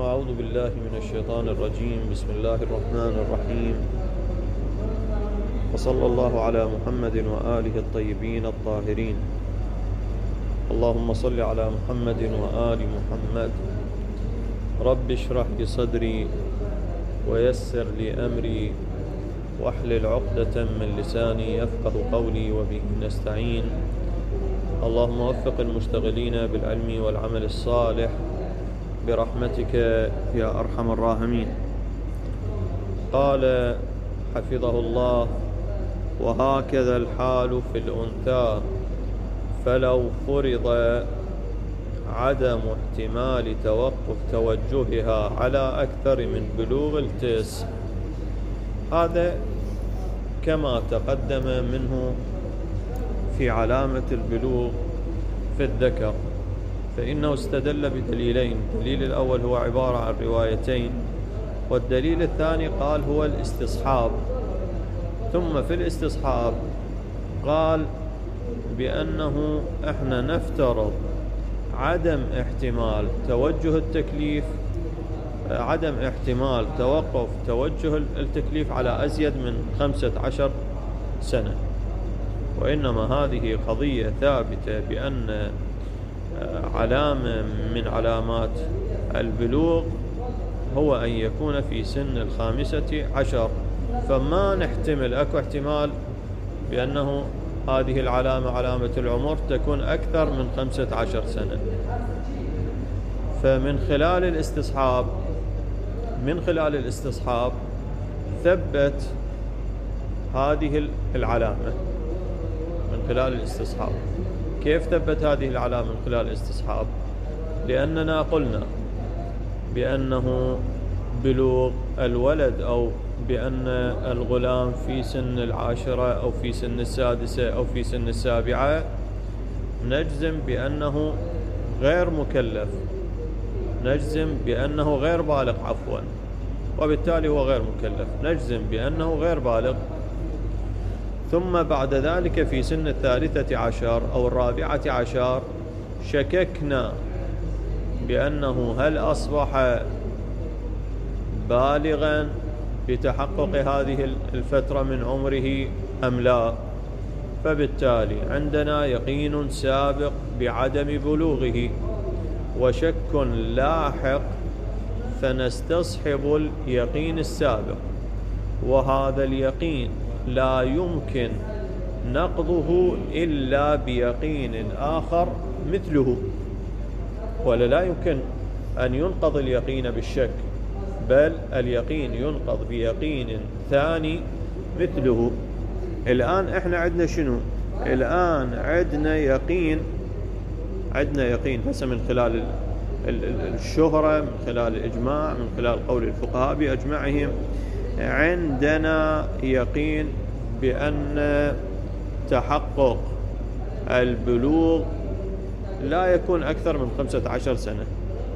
أعوذ بالله من الشيطان الرجيم. بسم الله الرحمن الرحيم، وصلى الله على محمد وآله الطيبين الطاهرين. اللهم صل على محمد وآل محمد. رب اشرح لي صدري ويسر لي أمري واحلل عقدة من لساني يفقه قولي وبه نستعين. اللهم وفق المشتغلين بالعلم والعمل الصالح برحمتك يا أرحم الراحمين. قال حفظه الله: وهكذا الحال في الأنثى، فلو فرض عدم احتمال توقف توجهها على أكثر من بلوغ التسع، هذا كما تقدم منه في علامة البلوغ في الذكر، فإنه استدل بدليلين. الدليل الأول هو عبارة عن روايتين، والدليل الثاني قال هو الاستصحاب. ثم في الاستصحاب قال بأنه احنا نفترض عدم احتمال توجه التكليف، عدم احتمال توقف توجه التكليف على أزيد من 15 سنة، وإنما هذه قضية ثابتة بأن علامة من علامات البلوغ هو أن يكون في سن 15، فما نحتمل أكو احتمال بأنه هذه العلامة علامة العمر تكون أكثر من 15 سنة. فمن خلال الاستصحاب ثبت هذه العلامة من خلال الاستصحاب. كيف ثبت هذه العلامة من خلال الاستصحاب؟ لأننا قلنا بأنه بلوغ الولد أو بأن الغلام في سن 10 أو في سن 6 أو في سن 7 نجزم بأنه غير مكلف، نجزم بأنه غير بالغ وبالتالي هو غير مكلف، نجزم بأنه غير بالغ. ثم بعد ذلك في سن 13 أو 14 شككنا بأنه هل أصبح بالغا بتحقق هذه الفترة من عمره أم لا، فبالتالي عندنا يقين سابق بعدم بلوغه وشك لاحق، فنستصحب اليقين السابق، وهذا اليقين لا يمكن نقضه إلا بيقين آخر مثله، ولا لا يمكن أن ينقض اليقين بالشك، بل اليقين ينقض بيقين ثاني مثله. الآن احنا عندنا شنو؟ الآن عندنا يقين هسه من خلال الشهرة، من خلال الإجماع، من خلال قول الفقهاء بأجمعهم، عندنا يقين بأن تحقق البلوغ لا يكون أكثر من 15 سنة،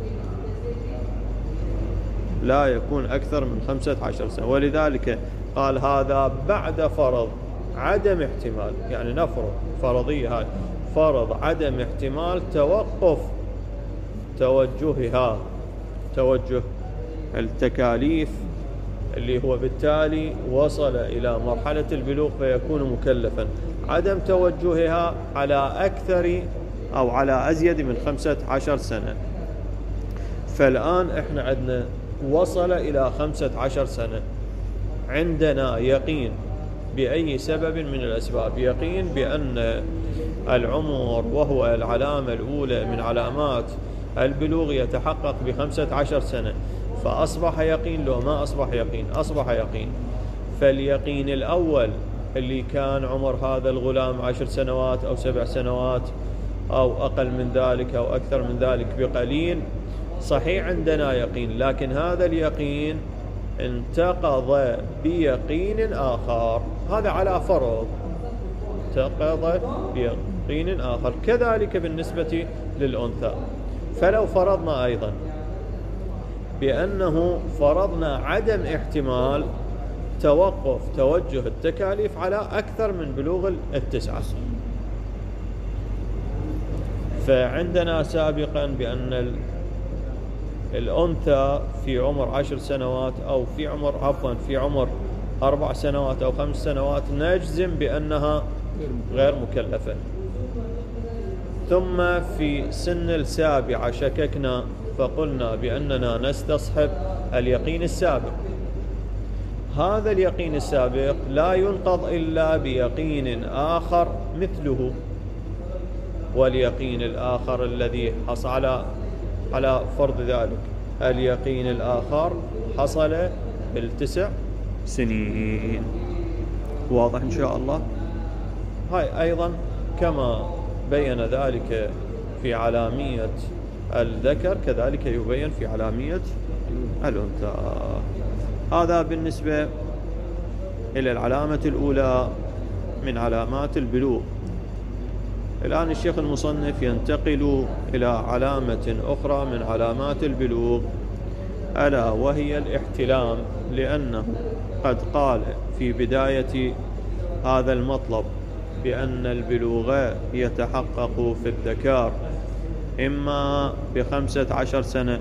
لا يكون أكثر من 15 سنة. ولذلك قال هذا بعد فرض عدم احتمال، يعني نفرض فرضية، هاي فرض عدم احتمال توقف توجه التكاليف، اللي هو بالتالي وصل إلى مرحلة البلوغ فيكون مكلفا، عدم توجهها على أكثر أو على أزيد من 15 سنة. فالآن احنا عندنا وصل إلى 15 سنة، عندنا يقين بأي سبب من الأسباب، يقين بأن العمر وهو العلامة الأولى من علامات البلوغ يتحقق ب15 سنة، فأصبح يقين. لو ما أصبح يقين، أصبح يقين. فاليقين الأول اللي كان عمر هذا الغلام 10 سنوات أو 7 سنوات أو أقل من ذلك أو أكثر من ذلك بقليل، صحيح عندنا يقين، لكن هذا اليقين انتقض بيقين آخر، هذا على فرض انتقض بيقين آخر. كذلك بالنسبة للأنثى، فلو فرضنا أيضا بأنه فرضنا عدم احتمال توقف توجه التكاليف على أكثر من بلوغ 9، فعندنا سابقا بأن الأنثى في عمر 10 سنوات أو في عمر 4 سنوات أو 5 سنوات نجزم بأنها غير مكلفة. ثم في سن 7 شككنا فقلنا بأننا نستصحب اليقين السابق. هذا اليقين السابق لا ينقض إلا بيقين آخر مثله، واليقين الآخر الذي حصل على فرض ذلك اليقين الآخر حصل بال9 سنين. واضح إن شاء الله؟ هاي أيضا كما بين ذلك في علامية الذكر كذلك يبين في علامية الأنثى. هذا بالنسبة إلى العلامة الأولى من علامات البلوغ. الآن الشيخ المصنف ينتقل إلى علامة أخرى من علامات البلوغ، ألا وهي الاحتلام، لأنه قد قال في بداية هذا المطلب بأن البلوغ يتحقق في الذكر إما ب15 سنة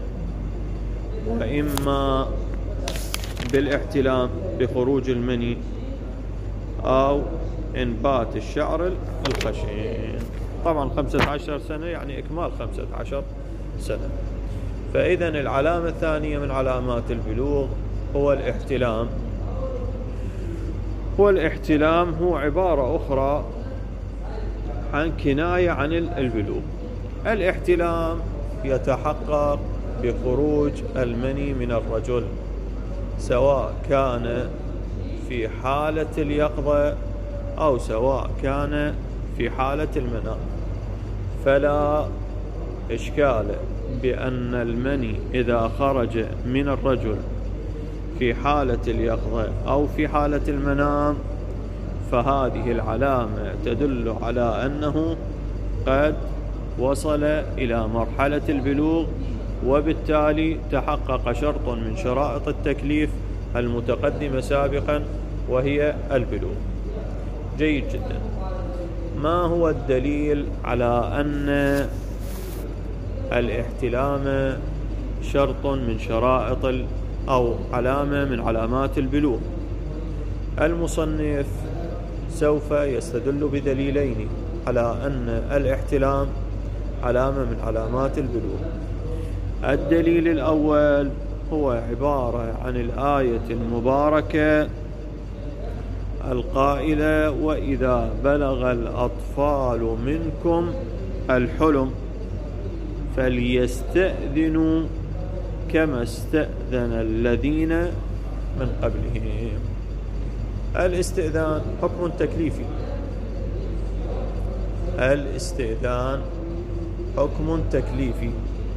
وإما بالاحتلام بخروج المني أو إنبات الشعر الخشن. طبعا 15 سنة يعني إكمال 15 سنة. فإذا العلامة الثانية من علامات البلوغ هو الاحتلام. والاحتلام هو عبارة أخرى عن كناية عن البلوغ. الاحتلام يتحقق بخروج المني من الرجل، سواء كان في حالة اليقظة أو سواء كان في حالة المنام. فلا إشكال بأن المني إذا خرج من الرجل في حالة اليقظة أو في حالة المنام فهذه العلامة تدل على أنه قد وصل إلى مرحلة البلوغ، وبالتالي تحقق شرط من شرائط التكليف المتقدمة سابقا وهي البلوغ. جيد جدا. ما هو الدليل على أن الاحتلام شرط من شرائط أو علامة من علامات البلوغ؟ المصنف سوف يستدل بدليلين على أن الاحتلام علامة من علامات البلوغ. الدليل الأول هو عبارة عن الآية المباركة القائلة: وإذا بلغ الأطفال منكم الحلم فليستأذنوا كما استأذن الذين من قبلهم. الاستئذان حكم تكليفي. الاستئذان حكم تكليفي.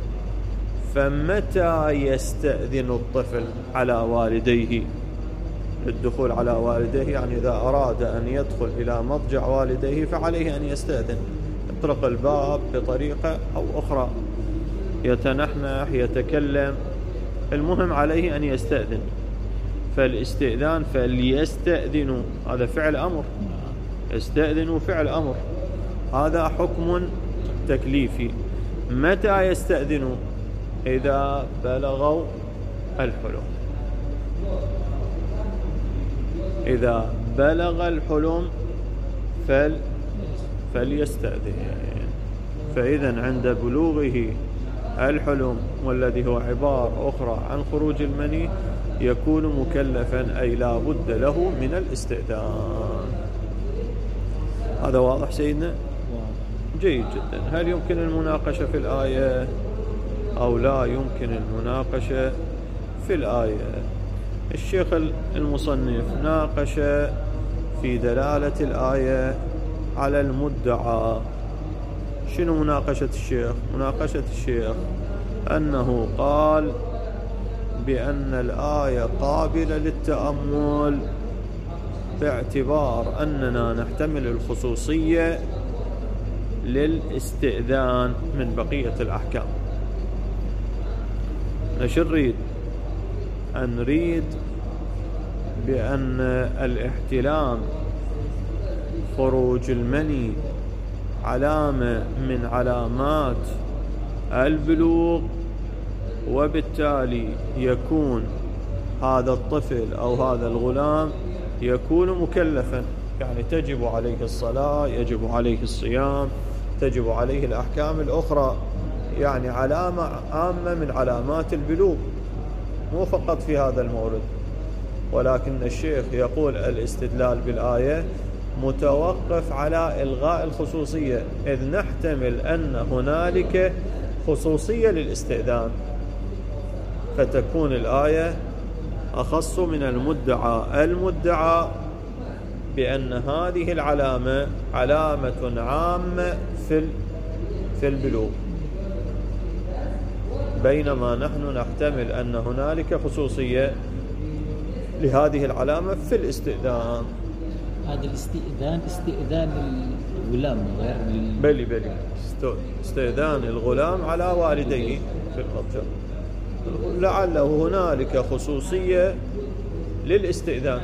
فمتى يستأذن الطفل على والديه؟ للدخول على والديه يعني إذا أراد أن يدخل إلى مضجع والديه فعليه أن يستأذن، يطرق الباب بطريقة أو أخرى، يتنحنح، يتكلم، المهم عليه أن يستأذن. فالاستئذان فليستأذنوا هذا فعل أمر، يستأذنوا فعل أمر، هذا حكم تكليفي. متى يستأذنوا؟ إذا بلغوا الحلم. إذا بلغ الحلم فليستأذن. فإذا عند بلوغه الحلم والذي هو عبارة أخرى عن خروج المني يكون مكلفا، أي لا بد له من الاستئذان. هذا واضح سيدنا؟ جيد جدا. هل يمكن المناقشة في الآية أو لا يمكن المناقشة في الآية؟ الشيخ المصنف ناقش في دلالة الآية على المدعى. شنو مناقشة الشيخ؟ مناقشة الشيخ أنه قال بأن الآية قابلة للتأمل باعتبار أننا نحتمل الخصوصية للاستئذان من بقية الأحكام. نريد أن نريد بأن الاحتلام خروج المني علامة من علامات البلوغ، وبالتالي يكون هذا الطفل أو هذا الغلام يكون مكلفا، يعني تجب عليه الصلاة، يجب عليه الصيام، تجب عليه الأحكام الأخرى، يعني علامة عامة من علامات البلوغ، مو فقط في هذا المورد. ولكن الشيخ يقول الاستدلال بالآية متوقف على إلغاء الخصوصية، إذ نحتمل أن هنالك خصوصية للاستئذان، فتكون الآية أخص من المدعى بأن هذه العلامة علامة عامة في البلوغ، بينما نحن نحتمل أن هنالك خصوصية لهذه العلامة في الاستئذان. هذا الاستئذان استئذان الغلام غير بلي استئذان الغلام على والديه في القبضة، لعله هنالك خصوصية للاستئذان،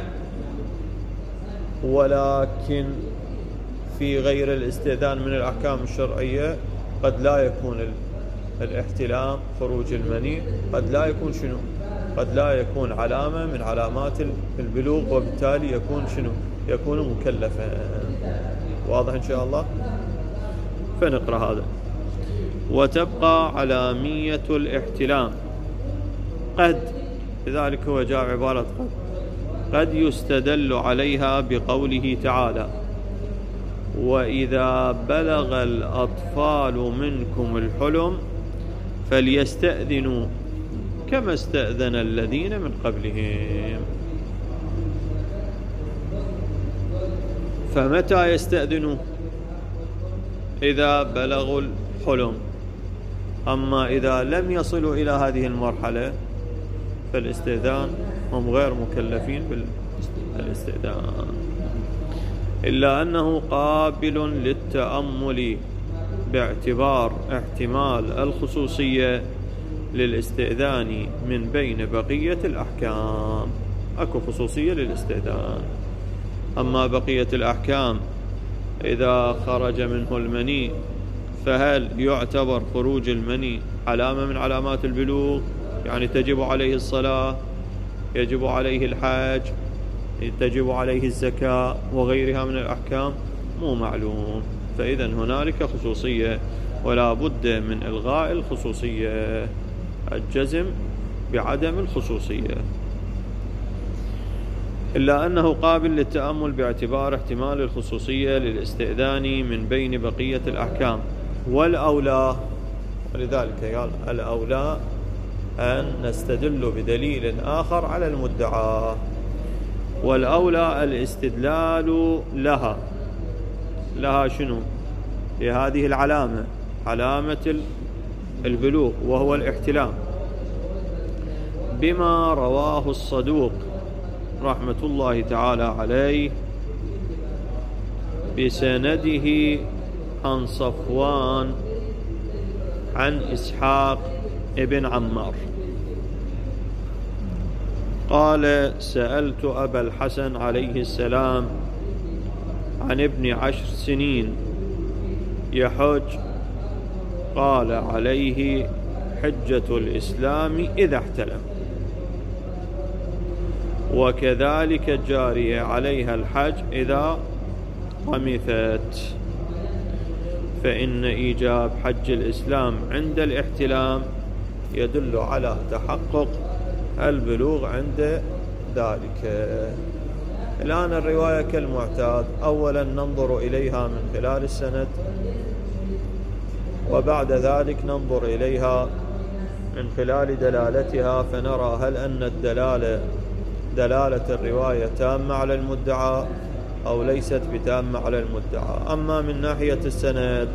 ولكن في غير الاستئذان من الأحكام الشرعية قد لا يكون الاحتلام خروج المني، قد لا يكون شنو؟ قد لا يكون علامة من علامات البلوغ، وبالتالي يكون شنو؟ يكون مكلفا. واضح إن شاء الله؟ فنقرأ هذا. وتبقى علامية الاحتلام قد، لذلك هو جاء عبارة قد يستدل عليها بقوله تعالى: وإذا بلغ الأطفال منكم الحلم فليستأذنوا كما استأذن الذين من قبلهم. فمتى يستأذنوا؟ إذا بلغوا الحلم. أما إذا لم يصلوا إلى هذه المرحلة فالاستئذان هم غير مكلفين بالاستئذان، إلا أنه قابل للتأمل باعتبار احتمال الخصوصية للاستئذان من بين بقية الأحكام. أكو خصوصية للاستئذان. أما بقية الأحكام إذا خرج منه المني فهل يعتبر خروج المني علامة من علامات البلوغ؟ يعني تجب عليه الصلاة، يجب عليه الحج، تجب عليه الزكاة وغيرها من الأحكام؟ مو معلوم. فإذا هنالك خصوصية ولا بد من إلغاء الخصوصية، الجزم بعدم الخصوصية، إلا أنه قابل للتأمل باعتبار احتمال الخصوصية للاستئذان من بين بقية الأحكام. والأولى، ولذلك قال الأولى أن نستدل بدليل آخر على المدعى، والأولى الاستدلال لها شنو؟ لهذه العلامة، علامة البلوغ وهو الاحتلام، بما رواه الصدوق رحمة الله تعالى عليه بسنده عن صفوان عن إسحاق ابن عمار قال: سألت أبا الحسن عليه السلام عن ابن 10 سنين يحج، قال: عليه حجة الإسلام إذا احتلم، وكذلك الجارية عليها الحج إذا قمثت، فإن إيجاب حج الإسلام عند الاحتلام يدل على تحقق البلوغ عند ذلك. الآن الرواية كالمعتاد، أولا ننظر إليها من خلال السند، وبعد ذلك ننظر إليها من خلال دلالتها، فنرى هل أن دلالة الرواية تامة على المدعى أو ليست بتامة على المدعى. أما من ناحية السند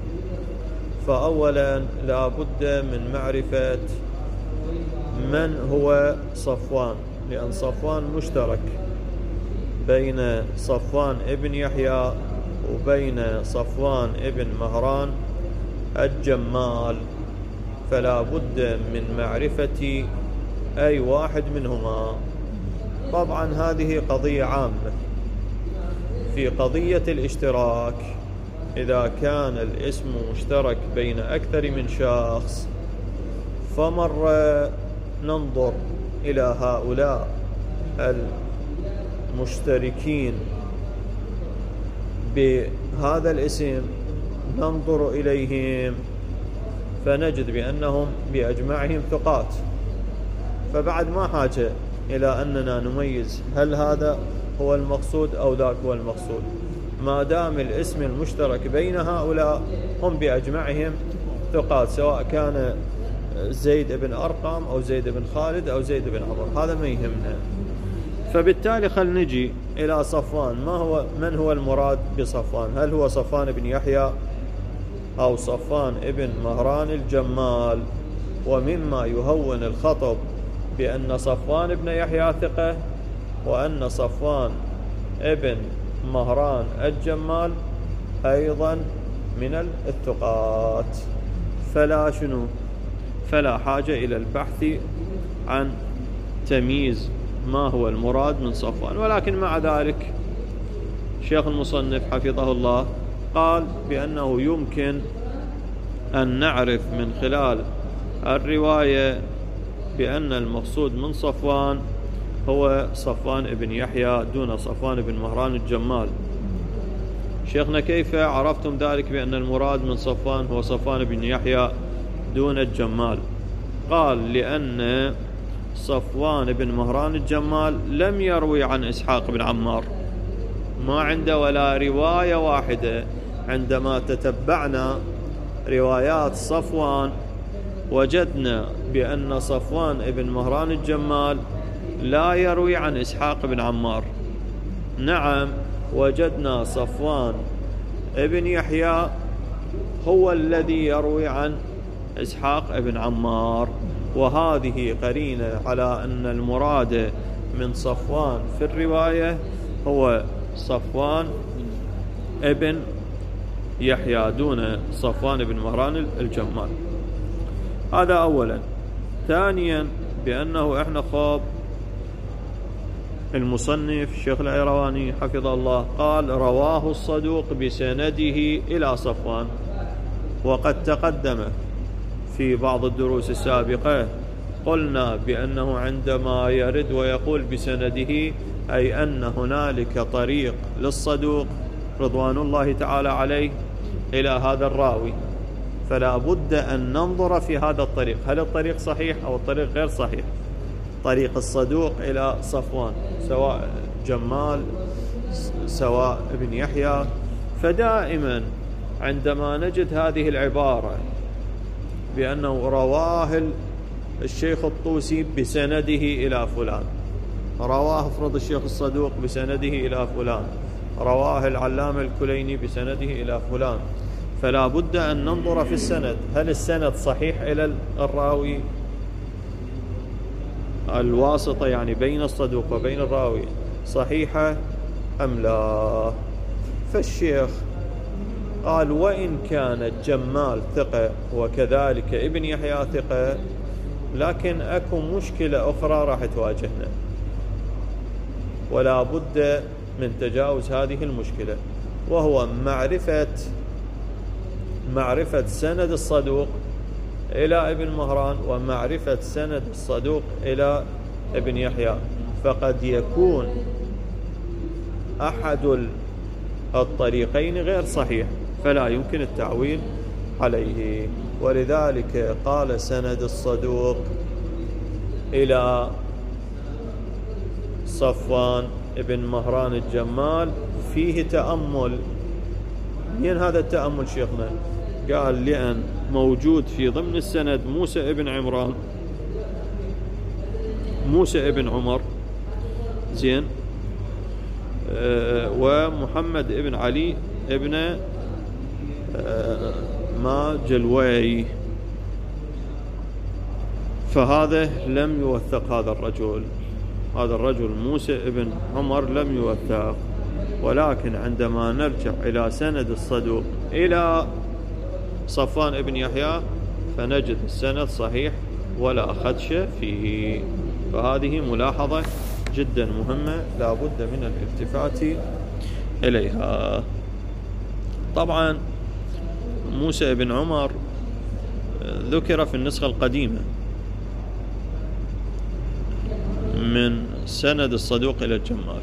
فأولا لا بد من معرفة من هو صفوان، لأن صفوان مشترك بين صفوان ابن يحيى وبين صفوان ابن مهران الجمال، فلا بد من معرفة أي واحد منهما. طبعا هذه قضية عامة. في قضية الاشتراك إذا كان الاسم مشترك بين أكثر من شخص فمرة ننظر إلى هؤلاء المشتركين بهذا الاسم، ننظر إليهم فنجد بأنهم بأجمعهم ثقات، فبعد ما حاجة إلى أننا نميز هل هذا هو المقصود أو ذاك هو المقصود، ما دام الاسم المشترك بين هؤلاء هم بأجمعهم ثقات، سواء كان زيد بن أرقم أو زيد بن خالد أو زيد بن عمر، هذا ما يهمنا. فبالتالي خل نجي إلى صفوان. من هو المراد بصفوان؟ هل هو صفوان بن يحيى أو صفوان ابن مهران الجمال؟ ومما يهون الخطب بأن صفوان بن يحيى ثقة، وأن صفوان ابن مهران الجمال أيضا من الثقات، فلا حاجة إلى البحث عن تمييز ما هو المراد من صفوان. ولكن مع ذلك شيخ المصنف حفظه الله قال بأنه يمكن أن نعرف من خلال الرواية بأن المقصود من صفوان هو صفوان ابن يحيى دون صفوان بن مهران الجمال. شيخنا كيف عرفتم ذلك بأن المراد من صفوان هو صفوان بن يحيى دون الجمال؟ قال لأن صفوان بن مهران الجمال لم يروي عن إسحاق بن عمار، ما عنده ولا رواية واحدة. عندما تتبعنا روايات صفوان وجدنا بأن صفوان بن مهران الجمال لا يروي عن إسحاق بن عمار. نعم، وجدنا صفوان ابن يحيى هو الذي يروي عن إسحاق بن عمار، وهذه قرينة على أن المراد من صفوان في الرواية هو صفوان ابن يحيى دون صفوان بن مهران الجمال. هذا أولا. ثانيا بأنه احنا خاب المصنف الشيخ العيرواني حفظه الله قال رواه الصدوق بسنده إلى صفوان، وقد تقدم في بعض الدروس السابقة قلنا بأنه عندما يرد ويقول بسنده أي أن هنالك طريق للصدوق رضوان الله تعالى عليه إلى هذا الراوي، فلا بد أن ننظر في هذا الطريق، هل الطريق صحيح أو الطريق غير صحيح. طريق الصدوق إلى صفوان سواء جمال سواء ابن يحيى، فدائما عندما نجد هذه العبارة بأنه رواه الشيخ الطوسي بسنده إلى فلان، رواه افرض الشيخ الصدوق بسنده إلى فلان، رواه العلامة الكليني بسنده إلى فلان، فلا بد أن ننظر في السند، هل السند صحيح إلى الراوي، الواسطة يعني بين الصدوق وبين الراوي صحيحة أم لا. فالشيخ قال وإن كان جمال ثقة وكذلك ابن يحيى ثقة، لكن أكو مشكلة أخرى راح تواجهنا ولا بد من تجاوز هذه المشكلة، وهو معرفة سند الصدوق إلى ابن مهران ومعرفة سند الصدوق إلى ابن يحيى، فقد يكون أحد الطريقين غير صحيح فلا يمكن التعويل عليه. ولذلك قال سند الصدوق إلى صفوان ابن مهران الجمال فيه تأمل. من هذا التأمل شيخنا؟ قال لأن موجود في ضمن السند موسى ابن عمران، موسى ابن عمر، زين، ومحمد ابن علي ابن ما جلوي، فهذا لم يوثق هذا الرجل موسى ابن عمر لم يوثق. ولكن عندما نرجع إلى سند الصدوق إلى صفوان ابن يحيى فنجد السند صحيح ولا خدش فيه، فهذه ملاحظة جدا مهمة لا بد من الالتفات إليها. طبعا موسى ابن عمر ذكر في النسخة القديمة من سند الصدوق إلى الجمال.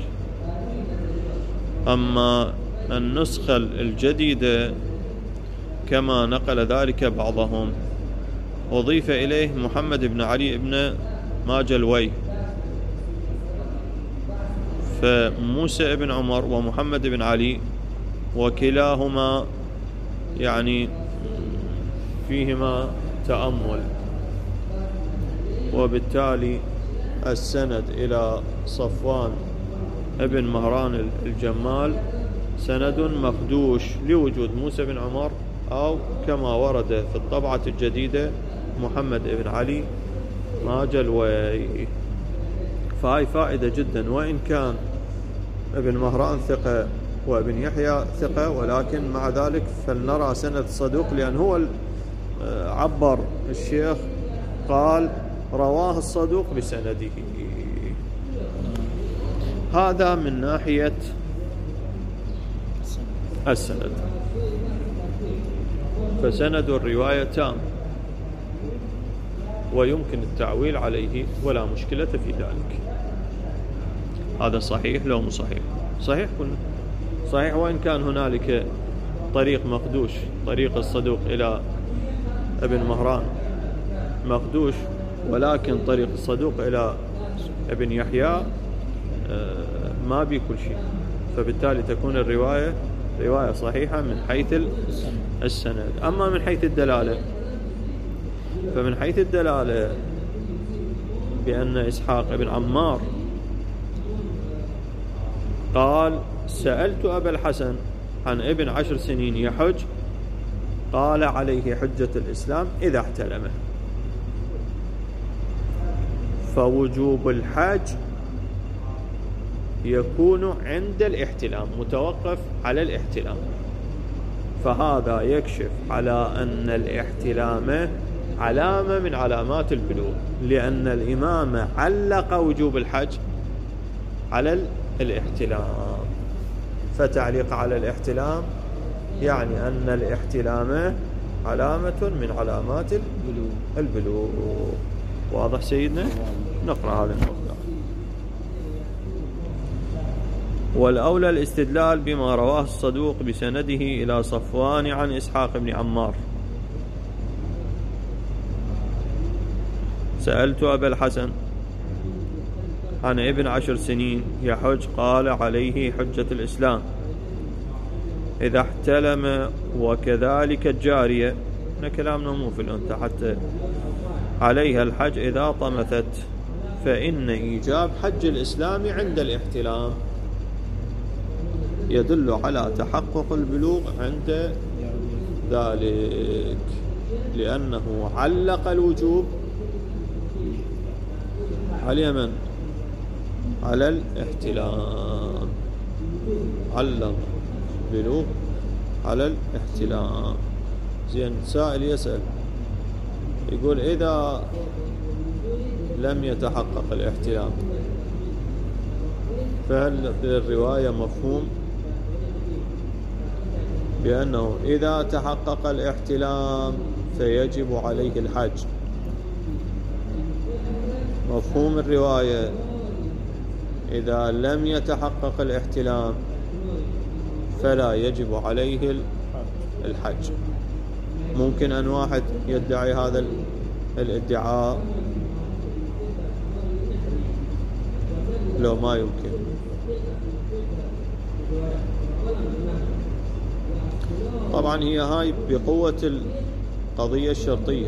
أما النسخة الجديدة كما نقل ذلك بعضهم، أضيف إليه محمد بن علي بن ماجلوي، فموسى بن عمر ومحمد بن علي وكلاهما يعني فيهما تأمل، وبالتالي السند إلى صفوان ابن مهران الجمال سند مخدوش لوجود موسى بن عمر، أو كما ورد في الطبعة الجديدة محمد بن علي ماجلوي. فهاي فائدة جدا، وإن كان ابن مهران ثقة وابن يحيى ثقة، ولكن مع ذلك فلنرى سند صدوق، لأن هو عبر الشيخ قال رواه الصدوق بسنده. هذا من ناحية السند، فسند الرواية تام ويمكن التعويل عليه ولا مشكلة في ذلك. هذا صحيح لو مو صحيح؟ صحيح كله صحيح، وإن كان هنالك طريق مخدوش، طريق الصدوق إلى ابن مهران مخدوش، ولكن طريق الصدوق إلى ابن يحيى ما بي كل شيء، فبالتالي تكون الرواية رواية صحيحة من حيث السند. أما من حيث الدلالة، فمن حيث الدلالة بأن إسحاق بن عمار قال سألت أبا الحسن عن ابن 10 سنين يحج، قال عليه حجة الإسلام إذا احتلمه. فوجوب الحج يكون عند الاحتلام، متوقف على الاحتلام، فهذا يكشف على أن الاحتلام علامة من علامات البلوغ، لأن الإمام علق وجوب الحج على الاحتلام، فتعليق على الاحتلام يعني أن الاحتلام علامة من علامات البلوغ. واضح سيدنا؟ نقرأ هذا المقدار. والأولى الاستدلال بما رواه الصدوق بسنده إلى صفوان عن إسحاق بن عمار. سألت أبا الحسن عن ابن 10 سنين يحج، قال عليه حجة الإسلام إذا احتلم، وكذلك الجارية، كلامنا مو في الأنثى، حتى عليها الحج إذا طمثت، فإن إيجاب حج الإسلام عند الاحتلام يدل على تحقق البلوغ عند ذلك، لأنه علق الوجوب على من؟ على الاحتلام، علق البلوغ على الاحتلام. زين، سائل يسأل يقول إذا لم يتحقق الاحتلام، فهل في الرواية مفهوم بأنه إذا تحقق الاحتلام فيجب عليه الحج؟ مفهوم الرواية إذا لم يتحقق الاحتلام فلا يجب عليه الحج. ممكن أن واحد يدعي هذا الادعاء؟ لو ما يمكن. طبعا هي هاي بقوة القضية الشرطية،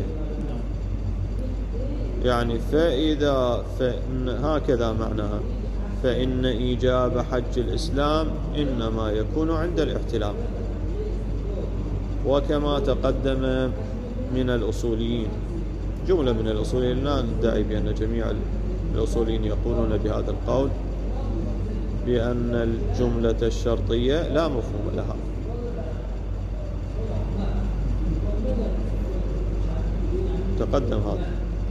يعني فإن هكذا معناها، فإن إيجاب حج الإسلام إنما يكون عند الاحتلام. وكما تقدم من الأصوليين، جملة من الأصوليين، لا ندعي بأن جميع الأصوليين يقولون بهذا القول، بأن الجملة الشرطية لا مفهوم لها. تقدم هذا،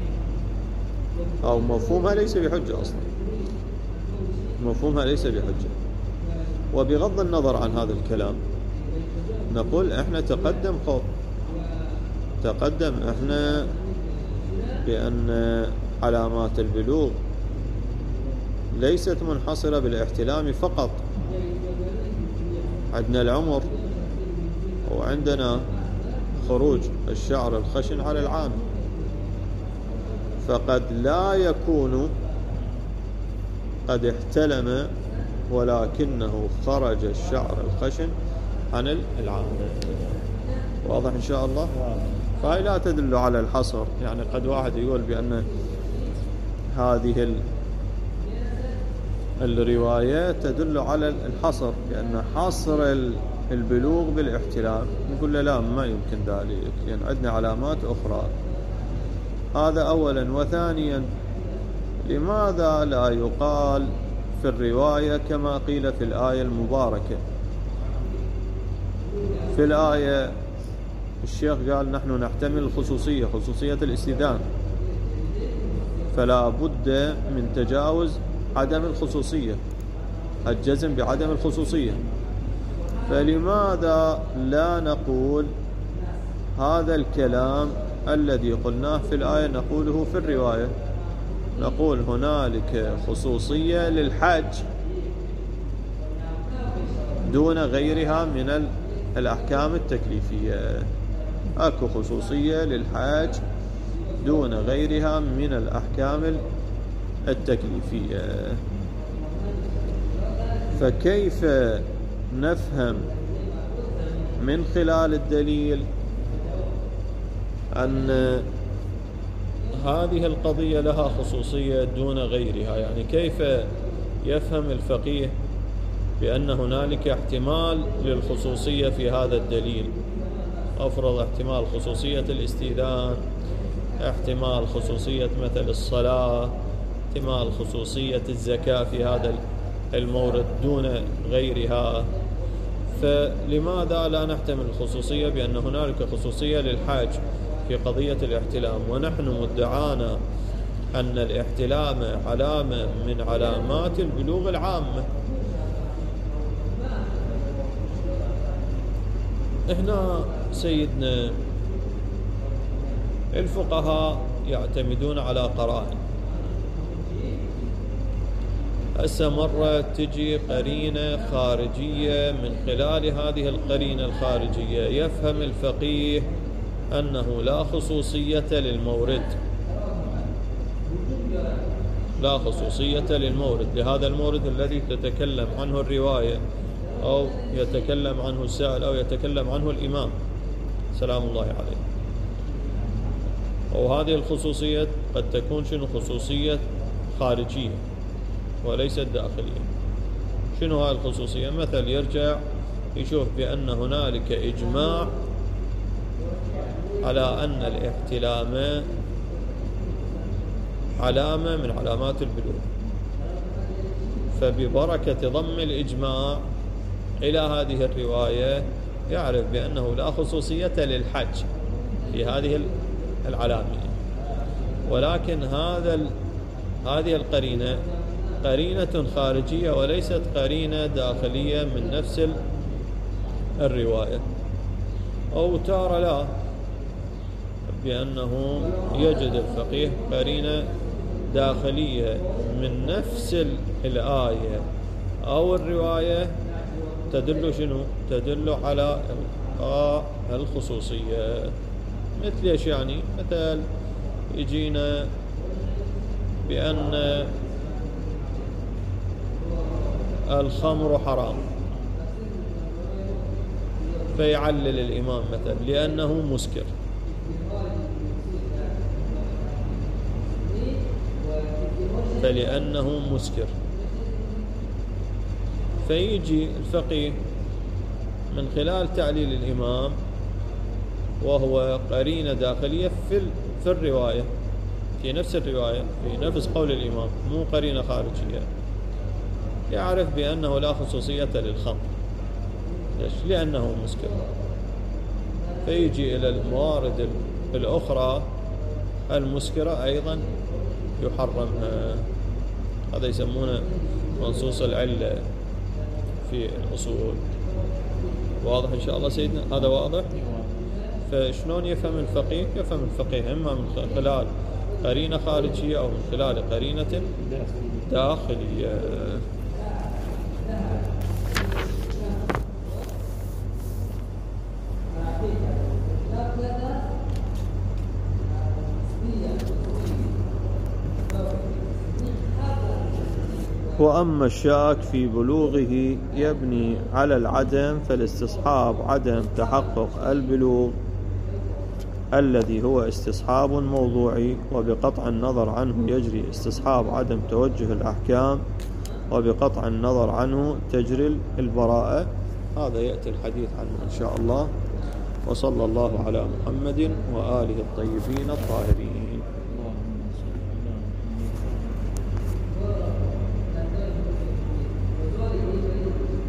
أو مفهومها ليس بحجة أصلا، مفهومها ليس بحجة. وبغض النظر عن هذا الكلام نقول احنا تقدم احنا بأن علامات البلوغ ليست منحصرة بالاحتلام فقط. عندنا العمر وعندنا خروج الشعر الخشن على العام، فقد لا يكون قد احتلم ولكنه خرج الشعر الخشن عن العام. واضح إن شاء الله؟ فهي لا تدل على الحصر. يعني قد واحد يقول بأن هذه الروايات تدل على الحصر، لأن حصر البلوغ بالاحتلام، نقول له لا، ما يمكن ذلك، لأن عندنا علامات أخرى. هذا أولا. وثانيا، لماذا لا يقال في الرواية كما قيل في الآية المباركة؟ في الآية الشيخ قال نحن نحتمل الخصوصية، خصوصية الاستئذان، فلا بد من تجاوز عدم الخصوصية، الجزم بعدم الخصوصية. فلماذا لا نقول هذا الكلام الذي قلناه في الآية نقوله في الرواية؟ نقول هنالك خصوصية للحج دون غيرها من الأحكام التكليفية. أكو خصوصية للحج دون غيرها من الأحكام التكليفية. فكيف نفهم من خلال الدليل أن هذه القضية لها خصوصية دون غيرها؟ يعني كيف يفهم الفقيه بأن هنالك احتمال للخصوصية في هذا الدليل؟ أفرض احتمال خصوصية الاستئذان، احتمال خصوصية مثل الصلاة، احتمال خصوصية الزكاة في هذا المورد دون غيرها. فلماذا لا نحتمل الخصوصية بأن هنالك خصوصية للحاج في قضية الاحتلام، ونحن مدعانا أن الاحتلام علامة من علامات البلوغ العامة؟ هنا سيدنا الفقهاء يعتمدون على قرائن. هسه مرة تجي قرينة خارجية، من خلال هذه القرينة الخارجية يفهم الفقيه أنه لا خصوصية للمورد، لا خصوصية للمورد، لهذا المورد الذي تتكلم عنه الرواية أو يتكلم عنه السائل أو يتكلم عنه الإمام سلام الله عليه. وهذه الخصوصية قد تكون شنو؟ خصوصية خارجية وليست داخلية. شنو هاي الخصوصية؟ مثل يرجع يشوف بأن هنالك إجماع على أن الاحتلام علامة من علامات البلوغ، فببركة ضم الإجماع إلى هذه الرواية يعرف بأنه لا خصوصية للحج في هذه العلامية. ولكن هذه القرينة قرينة خارجية وليست قرينة داخلية من نفس الرواية. أو تارة لا، بأنه يجد الفقيه قرينة داخلية من نفس الآية أو الرواية تدل شنو؟ تدل على الخصوصية. مثل ايش يعني؟ مثل يجينا بأن الخمر حرام، فيعلل الإمام مثلا لأنه مسكر، فلأنه مسكر، فيجي الفقيه من خلال تعليل الإمام وهو قرينة داخلية في الرواية، في نفس الرواية، في نفس قول الإمام، مو قرينة خارجية، يعرف بأنه لا خصوصية للخمر. ليش؟ لأنه مسكر. فيجي إلى الموارد الأخرى المسكرة أيضا يحرمها. هذا يسمونه منصوص العلة في الأصول. واضح إن شاء الله سيدنا؟ هذا واضح؟ فشلون يفهم الفقيه؟ يفهم الفقيه إما من خلال قرينة خارجية أو من خلال قرينة داخلية. وأما الشاك في بلوغه يبني على العدم، فالاستصحاب عدم تحقق البلوغ الذي هو استصحاب موضوعي، وبقطع النظر عنه يجري استصحاب عدم توجه الأحكام، وبقطع النظر عنه تجري البراءة. هذا يأتي الحديث عنه إن شاء الله. وصلى الله على محمد وآله الطيبين الطاهرين.